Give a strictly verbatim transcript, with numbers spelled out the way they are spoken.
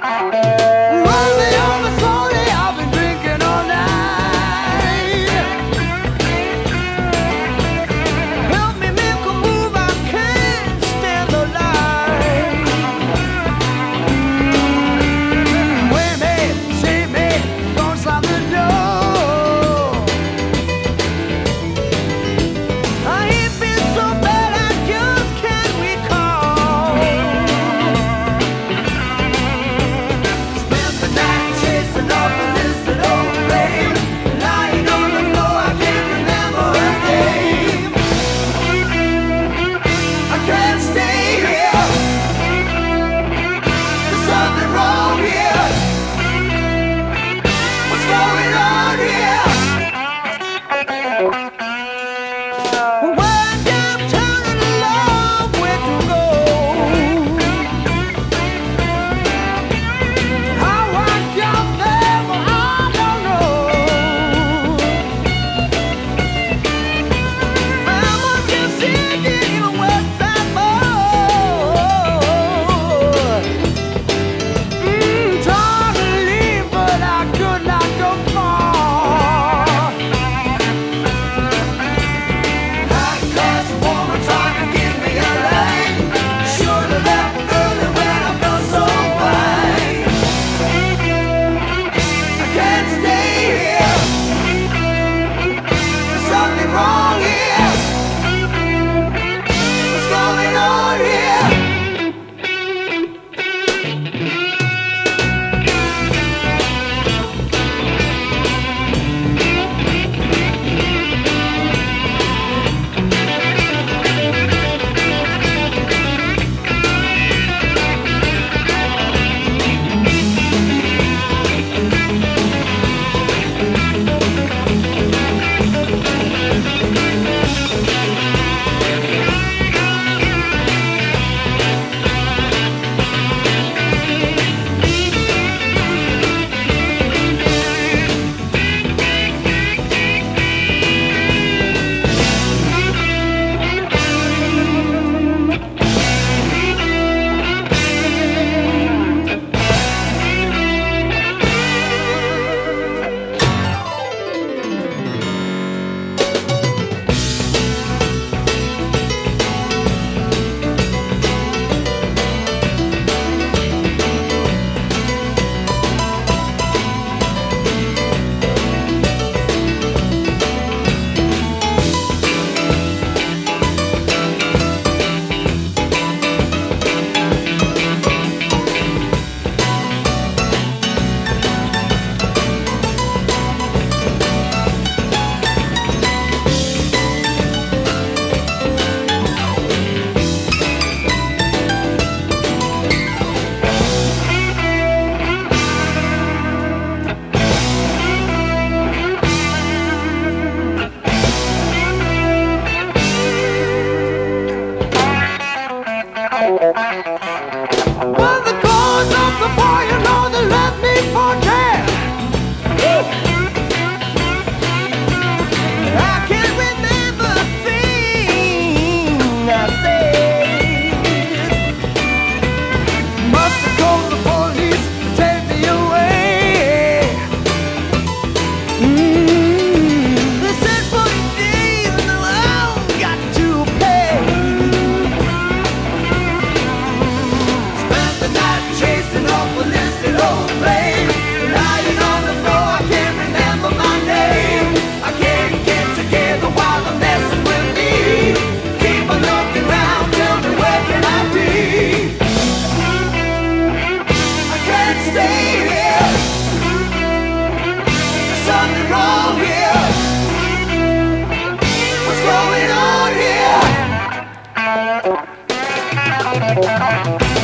Roll me over slowly, I've been drinking all night. Help me make a move, I can't stand the light. Wait me, see me, don't slam the door. I ain't been so bad, I just can't recall. Spent the night chasing up a listed old flame, lying on the floor, I can't remember her name. I can't stay here, there's something wrong here. What's going on here? When I'm turning love, where to go? How I got there, well, I don't know. Mama just said in a West Side boy. Mm, tried to leave, but I could not go far. Hot glass woman trying to give me a line. Should have left early when I felt so fine. I can't stay here, there's something wrong here. What's going on here? Well, the cause of the boy, you know, they left me for dead. I can't remember a thing I said. Must have called the police to take me away. Mm, they said forty days and I've got to pay. Spent the night chasing up a listed old flame, lying on the floor, I can't remember my name. I can't get together while they're messing with me. Keep on looking round, tell me where can I be? I can't stay here, there's something wrong here. What's going on here?